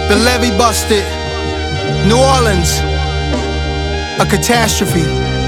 The levee busted. New Orleans, a catastrophe.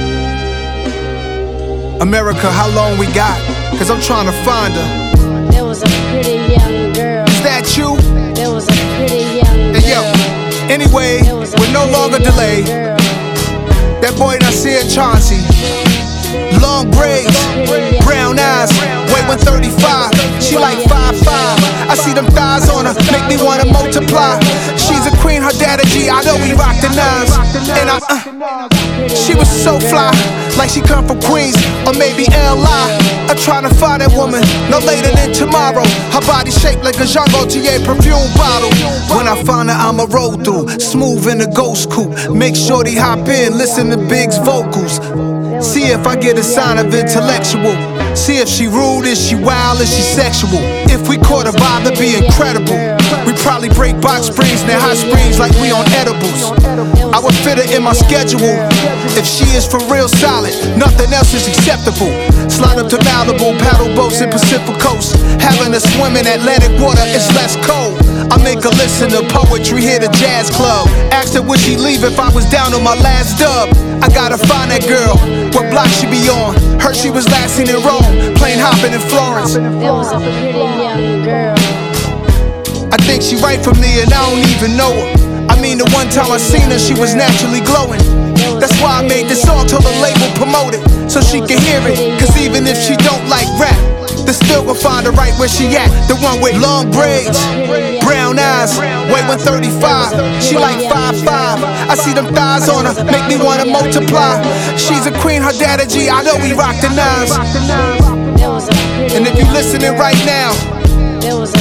America, how long we got? Cause I'm trying to find her. There was a pretty young girl. Is that you? There was a pretty young girl. Hey yo, anyway, with no longer delay, that boy Nasir Chauncey, long braids, brown eyes, weight 135, she like 5'5". I see them thighs on her, make me wanna multiply. She's a queen, her daddy G, I know we rock the nines. And she was so fly, like she come from Queens, or maybe L.I. I'm trying to find that woman, no later than tomorrow. Her body shaped like a Jean Gaultier perfume bottle. When I find her, I'ma roll through, smooth in a ghost coupe. Make sure they hop in, listen to Big's vocals. See if I get a sign of intellectual. See if she rude, is she wild, is she sexual. If we caught a vibe, that'd be incredible. We probably break box springs and hot springs like we on edibles. I would fit her in my schedule. If she is for real solid, nothing else is acceptable. Slide up to Malibu, paddle boats in Pacific Coast. Having a swim in Atlantic water is less cold. I make her listen to poetry, hit a jazz club. Asked her would she leave if I was down on my last dub. I gotta find that girl, what block she be on. Heard she was last seen in Rome, plane hopping in Florence. There was a pretty young girl. I think she right for me and I don't even know her. I mean the one time I seen her, she was naturally glowing. That's why I made this song, told the label promote it, so she can hear it. Cause even if she don't like rap, they still gon' find her right where she at. The one with long braids, brown eyes, weight 135. She like 5'5". I see them thighs on her, make me wanna multiply. She's a queen, her daddy G, I know we rock the nines. And if you listening right now,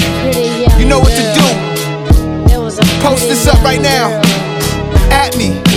you know what to do. Post this up right now, at me.